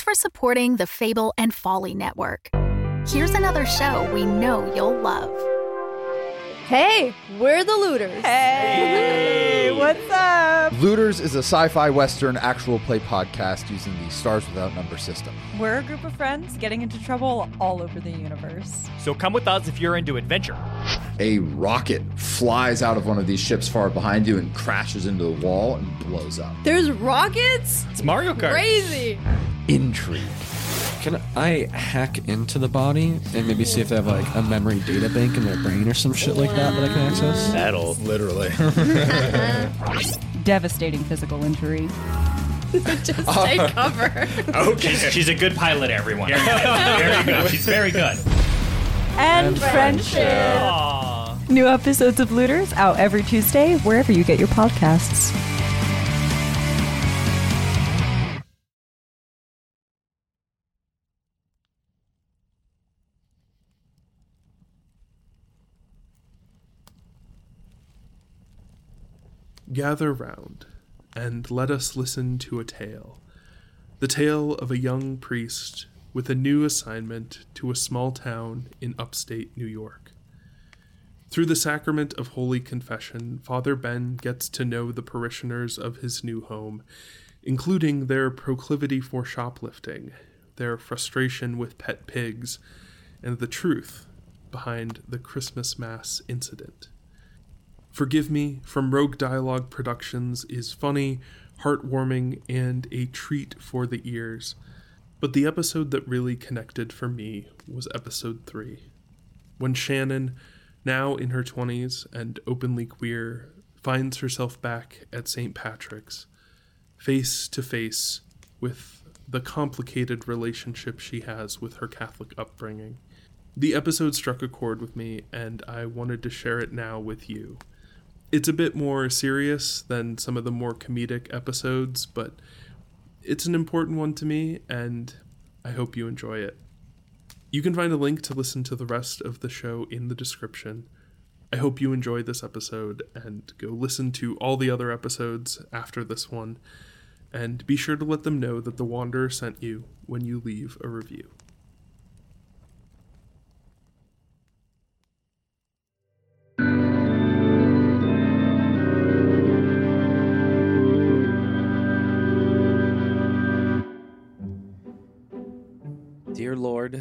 for supporting the Fable and Folly Network. Here's another show we know you'll love. Hey, we're the Looters. Hey, what's up? Looters is a sci-fi western actual play podcast using the Stars Without Number system. We're a group of friends getting into trouble all over the universe. So come with us if you're into adventure. A rocket flies out of one of these ships far behind you and crashes into the wall and blows up. There's rockets? It's Mario Kart. Crazy. Intrigue. Can I hack into the body and maybe see if they have like a memory data bank in their brain or some shit like that I can access? That'll Literally. Devastating physical injury. Just take cover. Okay. She's a good pilot, everyone. Very good. She's very good. And friendship. Aww. New episodes of Looters out every Tuesday, wherever you get your podcasts. Gather round, and let us listen to a tale. The tale of a young priest with a new assignment to a small town in upstate New York. Through the sacrament of Holy Confession, Father Ben gets to know the parishioners of his new home, including their proclivity for shoplifting, their frustration with pet pigs, and the truth behind the Christmas Mass incident. Forgive Me from Rogue Dialogue Productions is funny, heartwarming, and a treat for the ears. But the episode that really connected for me was episode 3. When Shannon, now in her 20s and openly queer, finds herself back at St. Patrick's, face to face with the complicated relationship she has with her Catholic upbringing. The episode struck a chord with me, and I wanted to share it now with you. It's a bit more serious than some of the more comedic episodes, but it's an important one to me, and I hope you enjoy it. You can find a link to listen to the rest of the show in the description. I hope you enjoy this episode, and go listen to all the other episodes after this one, and be sure to let them know that The Wanderer sent you when you leave a review. Dear Lord,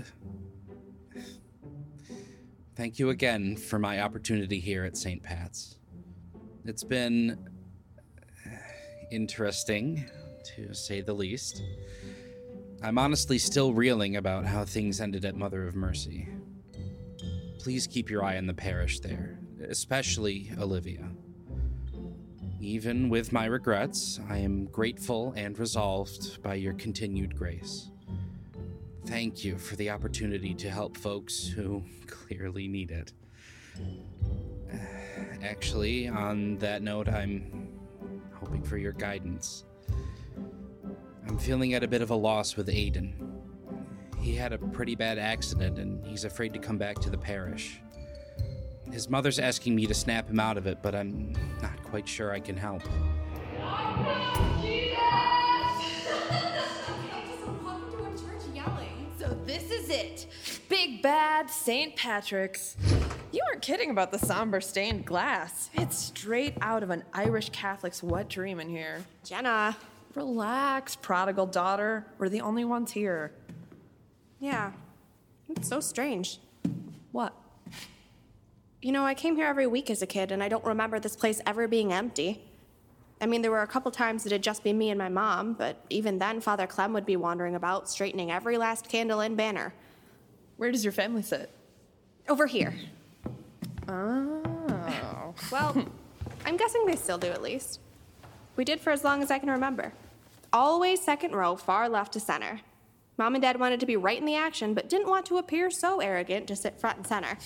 thank you again for my opportunity here at St. Pat's. It's been interesting, to say the least. I'm honestly still reeling about how things ended at Mother of Mercy. Please keep your eye on the parish there, especially Olivia. Even with my regrets, I am grateful and resolved by your continued grace. Thank you for the opportunity to help folks who clearly need it. Actually, on that note, I'm hoping for your guidance. I'm feeling at a bit of a loss with Aiden. He had a pretty bad accident, and he's afraid to come back to the parish. His mother's asking me to snap him out of it, but I'm not quite sure I can help. This is it. Big bad St. Patrick's. You aren't kidding about the somber stained glass. It's straight out of an Irish Catholic's wet dream in here. Jenna. Relax, prodigal daughter. We're the only ones here. Yeah. It's so strange. What? You know, I came here every week as a kid, and I don't remember this place ever being empty. I mean, there were a couple times it'd just be me and my mom, but even then, Father Clem would be wandering about, straightening every last candle and banner. Where does your family sit? Over here. Oh. Well, I'm guessing they still do at least. We did for as long as I can remember. Always second row, far left to center. Mom and Dad wanted to be right in the action, but didn't want to appear so arrogant to sit front and center.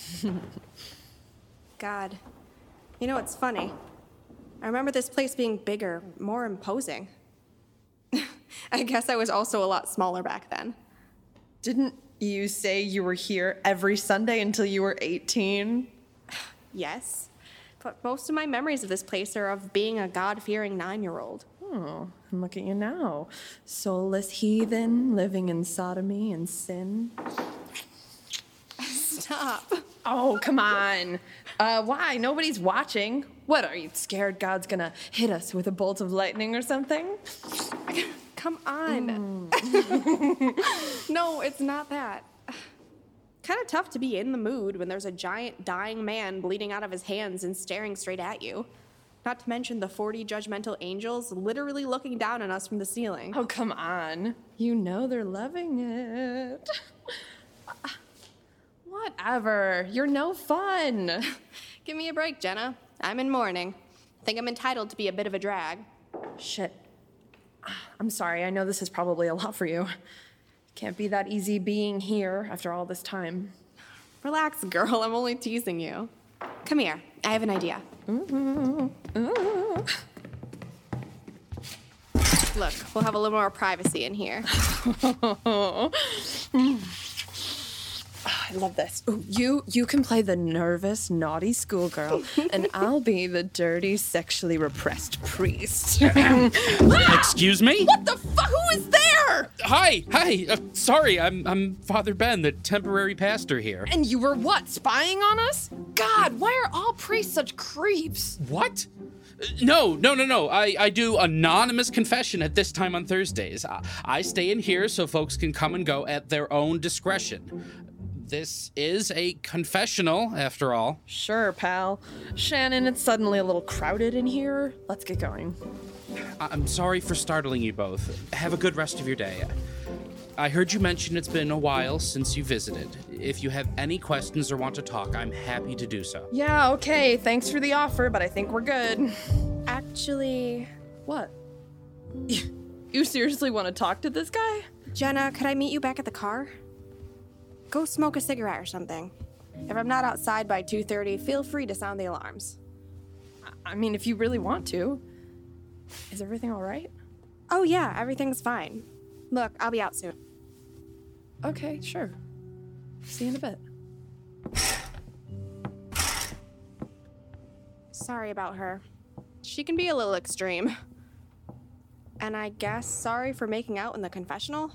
God. You know, it's funny. I remember this place being bigger, more imposing. I guess I was also a lot smaller back then. Didn't you say you were here every Sunday until you were 18? Yes, but most of my memories of this place are of being a God-fearing 9-year-old. Oh, and look at you now. Soulless heathen living in sodomy and sin. Stop. Oh, come on. Why? Nobody's watching. What, are you scared God's gonna hit us with a bolt of lightning or something? Come on. No, it's not that. Kind of tough to be in the mood when there's a giant dying man bleeding out of his hands and staring straight at you. Not to mention the 40 judgmental angels literally looking down on us from the ceiling. Oh, come on. You know they're loving it. Whatever. You're no fun. Give me a break, Jenna. I'm in mourning. Think I'm entitled to be a bit of a drag. Shit. I'm sorry. I know this is probably a lot for you. Can't be that easy being here after all this time. Relax, girl. I'm only teasing you. Come here. I have an idea. Ooh. Look, we'll have a little more privacy in here. I love this. Ooh, you can play the nervous, naughty schoolgirl, and I'll be the dirty, sexually repressed priest. Excuse me? What the fuck? Who is there? Hi. Sorry, I'm Father Ben, the temporary pastor here. And you were what, spying on us? God, why are all priests such creeps? What? No. I do anonymous confession at this time on Thursdays. I stay in here so folks can come and go at their own discretion. This is a confessional, after all. Sure, pal. Shannon, it's suddenly a little crowded in here. Let's get going. I'm sorry for startling you both. Have a good rest of your day. I heard you mention it's been a while since you visited. If you have any questions or want to talk, I'm happy to do so. Yeah, okay. Thanks for the offer, but I think we're good. Actually, What? You seriously want to talk to this guy? Jenna, could I meet you back at the car? Go smoke a cigarette or something. If I'm not outside by 2:30, feel free to sound the alarms. I mean, if you really want to. Is everything all right? Oh yeah, everything's fine. Look, I'll be out soon. Okay, sure. See you in a bit. Sorry about her. She can be a little extreme. And I guess sorry for making out in the confessional?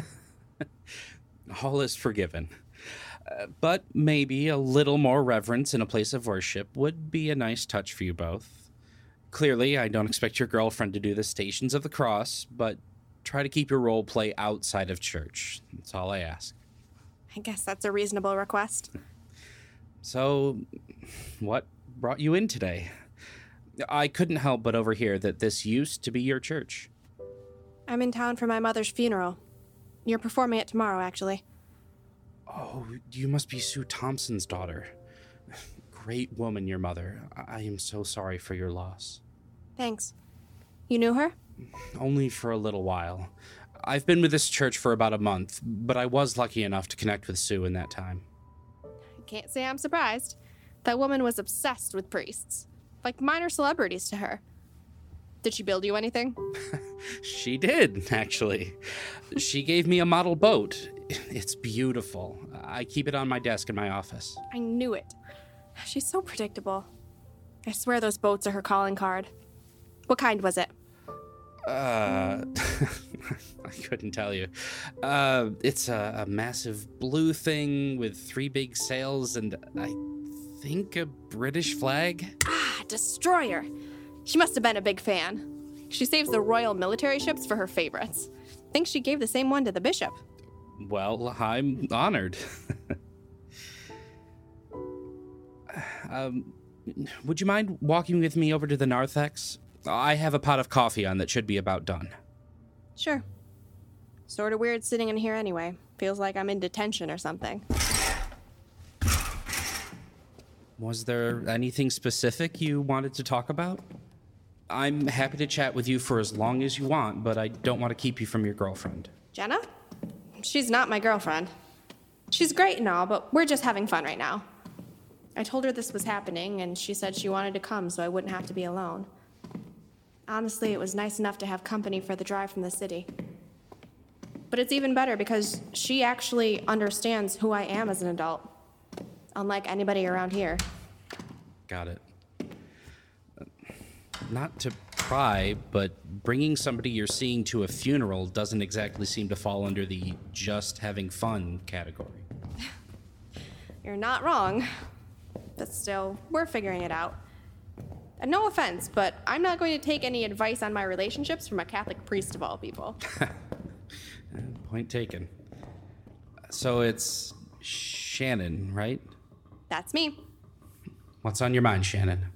All is forgiven. But maybe a little more reverence in a place of worship would be a nice touch for you both. Clearly, I don't expect your girlfriend to do the Stations of the Cross, but try to keep your role play outside of church. That's all I ask. I guess that's a reasonable request. So, what brought you in today? I couldn't help but overhear that this used to be your church. I'm in town for my mother's funeral. You're performing it tomorrow, actually. Oh, you must be Sue Thompson's daughter. Great woman, your mother. I am so sorry for your loss. Thanks. You knew her? Only for a little while. I've been with this church for about a month, but I was lucky enough to connect with Sue in that time. I can't say I'm surprised. That woman was obsessed with priests. Like minor celebrities to her. Did she build you anything? She did, actually. She gave me a model boat. It's beautiful. I keep it on my desk in my office. I knew it. She's so predictable. I swear those boats are her calling card. What kind was it? I couldn't tell you. It's a massive blue thing with 3 big sails and I think a British flag. Ah, destroyer. She must have been a big fan. She saves the Royal Military ships for her favorites. Think she gave the same one to the bishop. Well, I'm honored. Would you mind walking with me over to the narthex? I have a pot of coffee on that should be about done. Sure. Sort of weird sitting in here anyway. Feels like I'm in detention or something. Was there anything specific you wanted to talk about? I'm happy to chat with you for as long as you want, but I don't want to keep you from your girlfriend. Jenna? She's not my girlfriend. She's great and all, but we're just having fun right now. I told her this was happening, and she said she wanted to come so I wouldn't have to be alone. Honestly, it was nice enough to have company for the drive from the city. But it's even better because she actually understands who I am as an adult. Unlike anybody around here. Got it. Not to try, but bringing somebody you're seeing to a funeral doesn't exactly seem to fall under the just having fun category. You're not wrong. But still, we're figuring it out. And no offense, but I'm not going to take any advice on my relationships from a Catholic priest of all people. Point taken. So it's Shannon, right? That's me. What's on your mind, Shannon?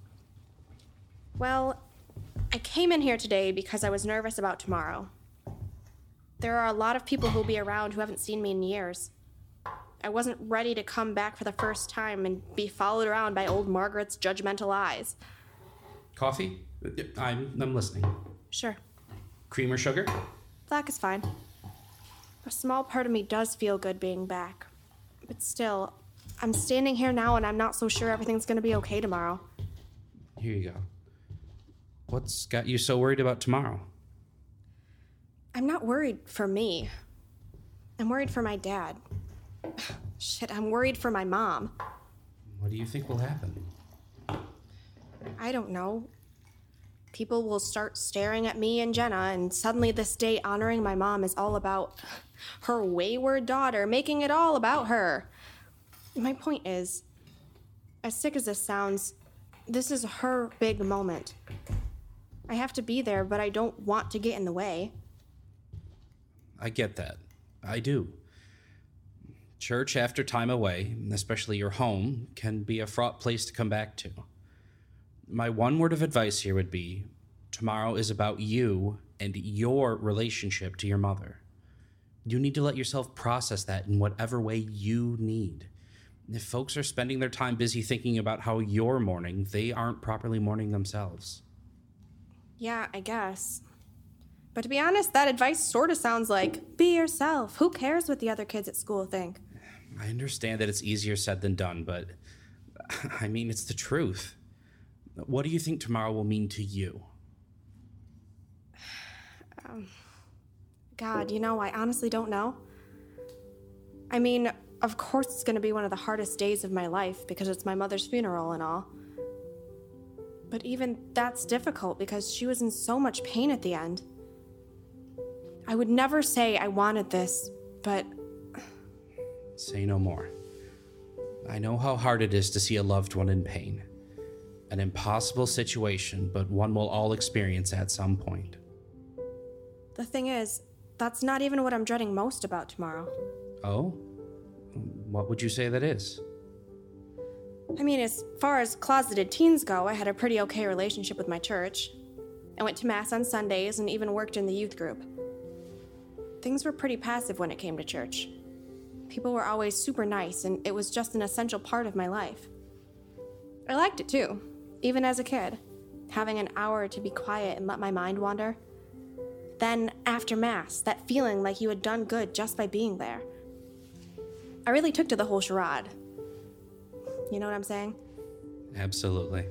Well, I came in here today because I was nervous about tomorrow. There are a lot of people who'll be around who haven't seen me in years. I wasn't ready to come back for the first time and be followed around by old Margaret's judgmental eyes. Coffee? I'm listening. Sure. Cream or sugar? Black is fine. A small part of me does feel good being back. But still, I'm standing here now and I'm not so sure everything's gonna be okay tomorrow. Here you go. What's got you so worried about tomorrow? I'm not worried for me. I'm worried for my dad. Shit, I'm worried for my mom. What do you think will happen? I don't know. People will start staring at me and Jenna, and suddenly this day honoring my mom is all about her wayward daughter, making it all about her. My point is, as sick as this sounds, this is her big moment. I have to be there, but I don't want to get in the way. I get that. I do. Church after time away, especially your home, can be a fraught place to come back to. My one word of advice here would be, tomorrow is about you and your relationship to your mother. You need to let yourself process that in whatever way you need. If folks are spending their time busy thinking about how you're mourning, they aren't properly mourning themselves. Yeah, I guess. But to be honest, that advice sort of sounds like, be yourself. Who cares what the other kids at school think? I understand that it's easier said than done, but I mean, it's the truth. What do you think tomorrow will mean to you? God, I honestly don't know. I mean, of course it's going to be one of the hardest days of my life because it's my mother's funeral and all. But even that's difficult because she was in so much pain at the end. I would never say I wanted this, but... Say no more. I know how hard it is to see a loved one in pain. An impossible situation, but one we'll all experience at some point. The thing is, that's not even what I'm dreading most about tomorrow. Oh? What would you say that is? I mean, as far as closeted teens go, I had a pretty okay relationship with my church. I went to Mass on Sundays and even worked in the youth group. Things were pretty passive when it came to church. People were always super nice, and it was just an essential part of my life. I liked it too, even as a kid, having an hour to be quiet and let my mind wander. Then, after Mass, that feeling like you had done good just by being there. I really took to the whole charade. You know what I'm saying? Absolutely.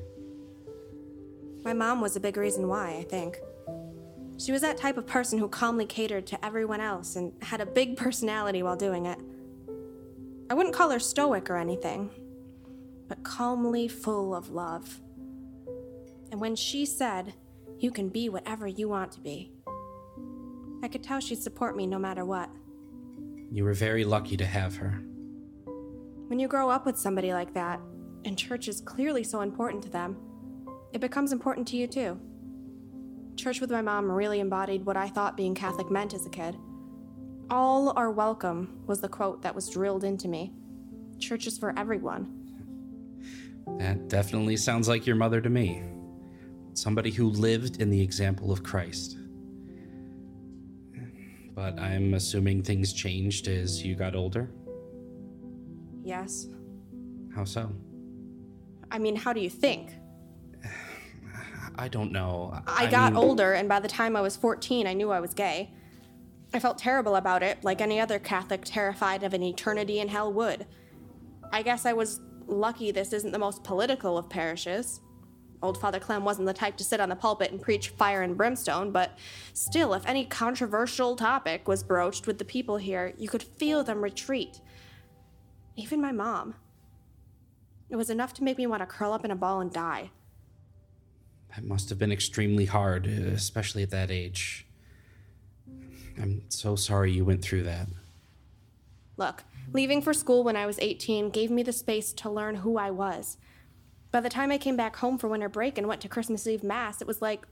My mom was a big reason why, I think. She was that type of person who calmly catered to everyone else and had a big personality while doing it. I wouldn't call her stoic or anything, but calmly full of love. And when she said, "You can be whatever you want to be," I could tell she'd support me no matter what. You were very lucky to have her. When you grow up with somebody like that, and church is clearly so important to them, it becomes important to you too. Church with my mom really embodied what I thought being Catholic meant as a kid. All are welcome was the quote that was drilled into me. Church is for everyone. That definitely sounds like your mother to me. Somebody who lived in the example of Christ. But I'm assuming things changed as you got older? Yes. How so? I mean, how do you think? I don't know. I got older, and by the time I was 14, I knew I was gay. I felt terrible about it, like any other Catholic terrified of an eternity in hell would. I guess I was lucky this isn't the most political of parishes. Old Father Clem wasn't the type to sit on the pulpit and preach fire and brimstone, but still, if any controversial topic was broached with the people here, you could feel them retreat. Even my mom. It was enough to make me want to curl up in a ball and die. That must have been extremely hard, especially at that age. I'm so sorry you went through that. Look, leaving for school when I was 18 gave me the space to learn who I was. By the time I came back home for winter break and went to Christmas Eve Mass, it was like...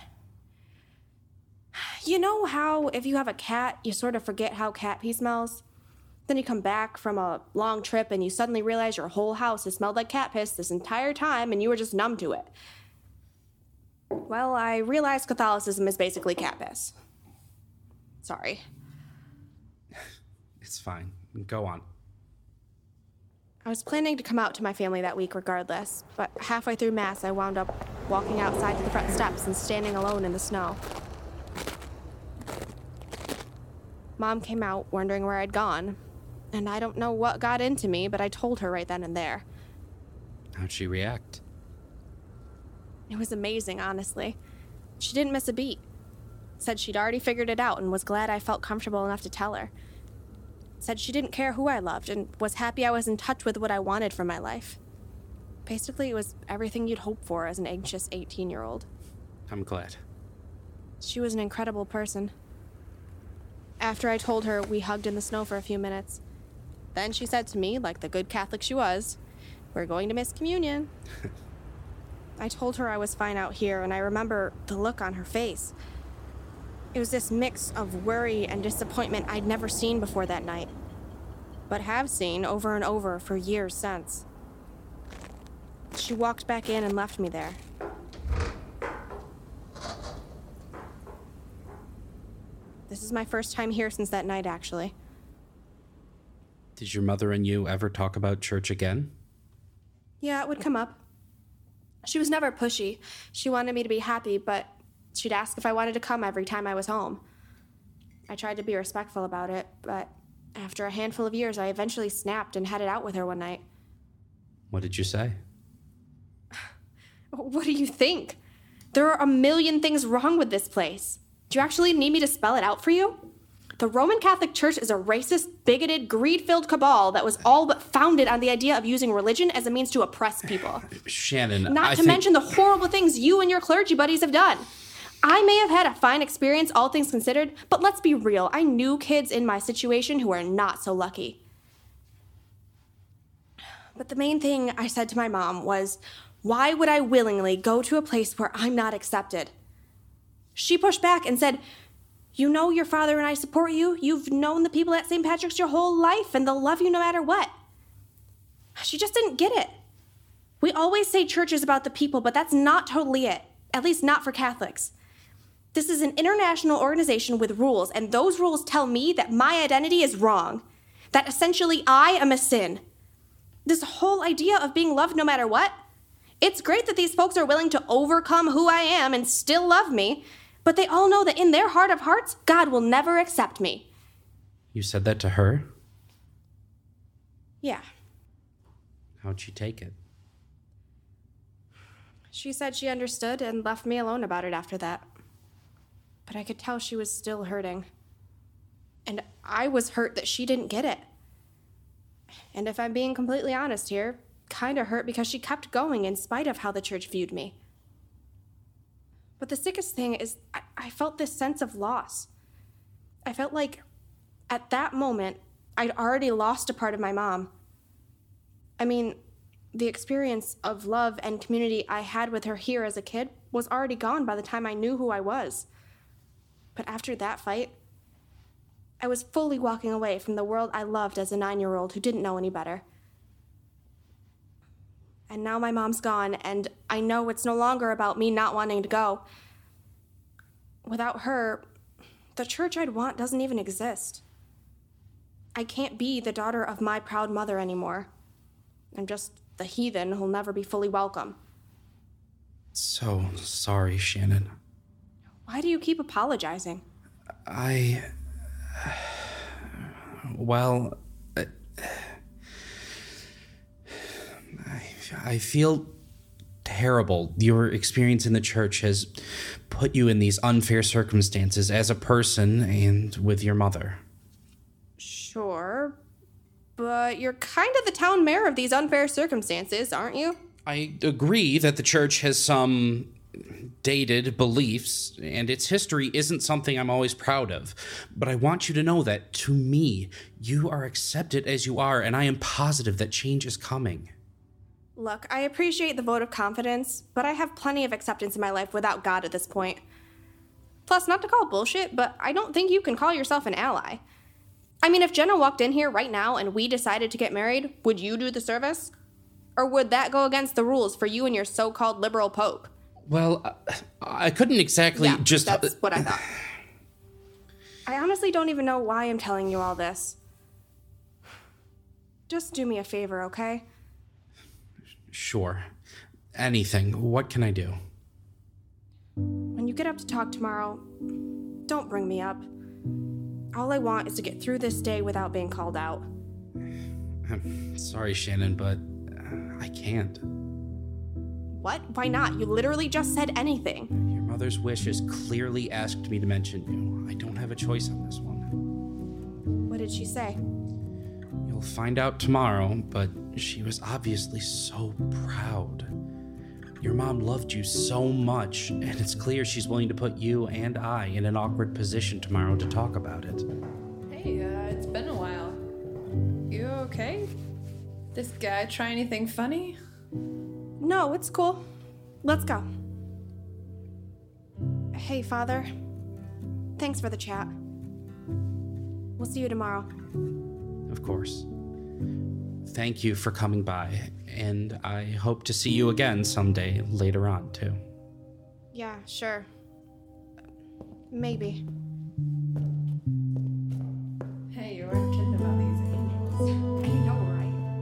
You know how if you have a cat, you sort of forget how cat pee smells? Then you come back from a long trip and you suddenly realize your whole house has smelled like cat piss this entire time and you were just numb to it. Well, I realized Catholicism is basically cat piss. Sorry. It's fine. Go on. I was planning to come out to my family that week regardless, but halfway through Mass, I wound up walking outside to the front steps and standing alone in the snow. Mom came out wondering where I'd gone, and I don't know what got into me, but I told her right then and there. How'd she react? It was amazing, honestly. She didn't miss a beat. Said she'd already figured it out and was glad I felt comfortable enough to tell her. Said she didn't care who I loved and was happy I was in touch with what I wanted from my life. Basically, it was everything you'd hope for as an anxious 18-year-old. I'm glad. She was an incredible person. After I told her, we hugged in the snow for a few minutes. Then she said to me, like the good Catholic she was, "We're going to miss communion." I told her I was fine out here, and I remember the look on her face. It was this mix of worry and disappointment I'd never seen before that night, but have seen over and over for years since. She walked back in and left me there. This is my first time here since that night, actually. Did your mother and you ever talk about church again? Yeah, it would come up. She was never pushy. She wanted me to be happy, but she'd ask if I wanted to come every time I was home. I tried to be respectful about it, but after a handful of years, I eventually snapped and headed out with her one night. What did you say? What do you think? There are a million things wrong with this place. Do you actually need me to spell it out for you? The Roman Catholic Church is a racist, bigoted, greed-filled cabal that was all but founded on the idea of using religion as a means to oppress people. Shannon, Not to mention the horrible things you and your clergy buddies have done. I may have had a fine experience, all things considered, but let's be real. I knew kids in my situation who are not so lucky. But the main thing I said to my mom was, why would I willingly go to a place where I'm not accepted? She pushed back and said, "You know your father and I support you. You've known the people at St. Patrick's your whole life, and they'll love you no matter what." She just didn't get it. We always say church is about the people, but that's not totally it. At least not for Catholics. This is an international organization with rules, and those rules tell me that my identity is wrong. That essentially I am a sin. This whole idea of being loved no matter what, it's great that these folks are willing to overcome who I am and still love me, but they all know that in their heart of hearts, God will never accept me. You said that to her? Yeah. How'd she take it? She said she understood and left me alone about it after that. But I could tell she was still hurting. And I was hurt that she didn't get it. And if I'm being completely honest here, kinda hurt because she kept going in spite of how the church viewed me. But the sickest thing is I felt this sense of loss. I felt like at that moment, I'd already lost a part of my mom. I mean, the experience of love and community I had with her here as a kid was already gone by the time I knew who I was. But after that fight, I was fully walking away from the world I loved as a 9-year-old who didn't know any better. And now my mom's gone, and I know it's no longer about me not wanting to go. Without her, the church I'd want doesn't even exist. I can't be the daughter of my proud mother anymore. I'm just the heathen who'll never be fully welcome. So sorry, Shannon. Why do you keep apologizing? Well, I feel terrible. Your experience in the church has put you in these unfair circumstances as a person and with your mother. Sure, but you're kind of the town mayor of these unfair circumstances, aren't you? I agree that the church has some dated beliefs, and its history isn't something I'm always proud of. But I want you to know that, to me, you are accepted as you are, and I am positive that change is coming. Look, I appreciate the vote of confidence, but I have plenty of acceptance in my life without God at this point. Plus, not to call bullshit, but I don't think you can call yourself an ally. I mean, if Jenna walked in here right now and we decided to get married, would you do the service? Or would that go against the rules for you and your so-called liberal pope? Well, I couldn't exactly just... that's what I thought. I honestly don't even know why I'm telling you all this. Just do me a favor, okay? Sure. Anything. What can I do? When you get up to talk tomorrow, don't bring me up. All I want is to get through this day without being called out. I'm sorry, Shannon, but I can't. What? Why not? You literally just said anything. Your mother's wishes clearly asked me to mention you. I don't have a choice on this one. What did she say? You'll find out tomorrow, but she was obviously so proud. Your mom loved you so much, and it's clear she's willing to put you and I in an awkward position tomorrow to talk about it. Hey, it's been a while. You okay? This guy try anything funny? No, it's cool. Let's go. Hey, Father. Thanks for the chat. We'll see you tomorrow. Of course. Thank you for coming by, and I hope to see you again someday later on, too. Yeah, sure. Maybe. Hey, you weren't kidding about these angels. I know, right?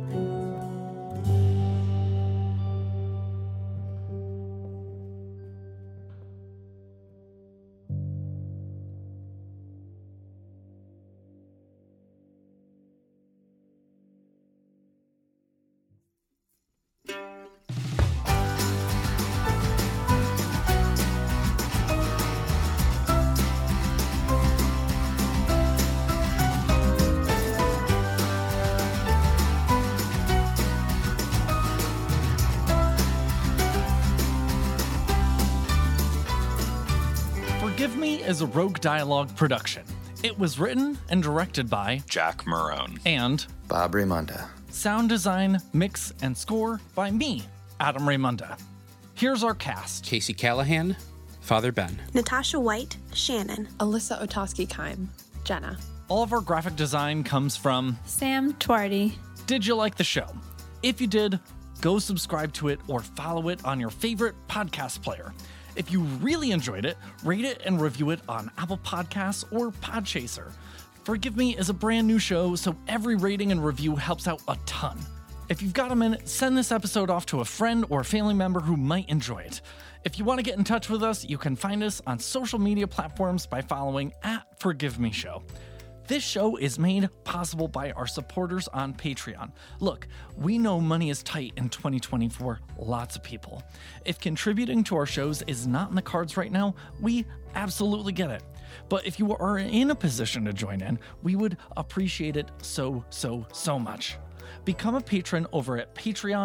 Forgive Me is a Rogue Dialogue production. It was written and directed by Jack Marone and Bob Raymonda. Sound design, mix, and score by me, Adam Raymonda. Here's our cast. Casey Callahan, Father Ben. Natasha White, Shannon. Alyssa Otoski-Kime, Jenna. All of our graphic design comes from Sam Twardy. Did you like the show? If you did, go subscribe to it or follow it on your favorite podcast player. If you really enjoyed it, rate it and review it on Apple Podcasts or Podchaser. Forgive Me is a brand new show, so every rating and review helps out a ton. If you've got a minute, send this episode off to a friend or family member who might enjoy it. If you want to get in touch with us, you can find us on social media platforms by following @ForgiveMeShow. This show is made possible by our supporters on Patreon. Look, we know money is tight in 2020 for lots of people. If contributing to our shows is not in the cards right now, we absolutely get it. But if you are in a position to join in, we would appreciate it so much. Become a patron over at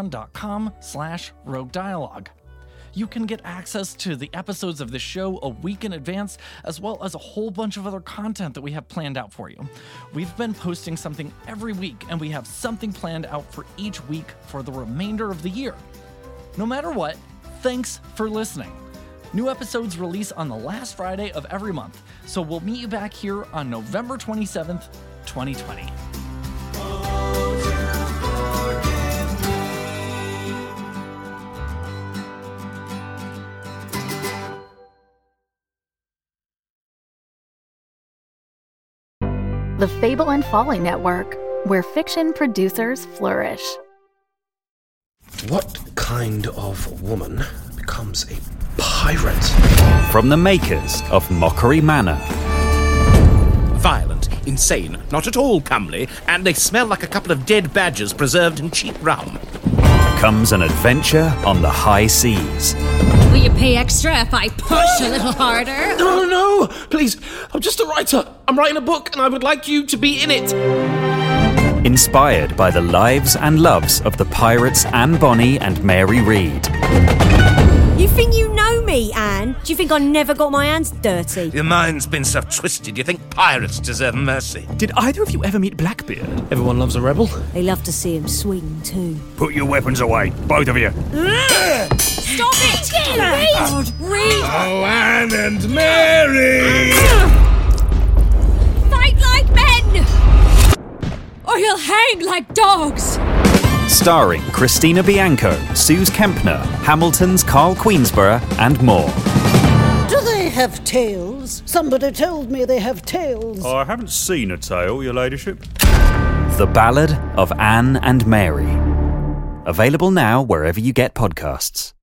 patreon.com/Rogue Dialogue. You can get access to the episodes of the show a week in advance, as well as a whole bunch of other content that we have planned out for you. We've been posting something every week, and we have something planned out for each week for the remainder of the year. No matter what, thanks for listening. New episodes release on the last Friday of every month, so we'll meet you back here on November 27th, 2020. The Fable and Folly Network, where fiction producers flourish. What kind of woman becomes a pirate? From the makers of Mockery Manor. Violent, insane, not at all comely, and they smell like a couple of dead badgers preserved in cheap rum. Comes an adventure on the high seas. Will you pay extra if I push a little harder? No, please. I'm just a writer. I'm writing a book and I would like you to be in it. Inspired by the lives and loves of the pirates Anne Bonny and Mary Read. You think you know me, Anne? Do you think I never got my hands dirty? Your mind's been so twisted, you think pirates deserve mercy. Did either of you ever meet Blackbeard? Everyone loves a rebel. They love to see him swing, too. Put your weapons away, both of you. Stop it! God, Reed! Oh, Anne and Mary! Fight like men! Or you'll hang like dogs! Starring Christina Bianco, Suze Kempner, Hamilton's Carl Queensborough, and more. Do they have tails? Somebody told me they have tails. I haven't seen a tail, your ladyship. The Ballad of Anne and Mary. Available now wherever you get podcasts.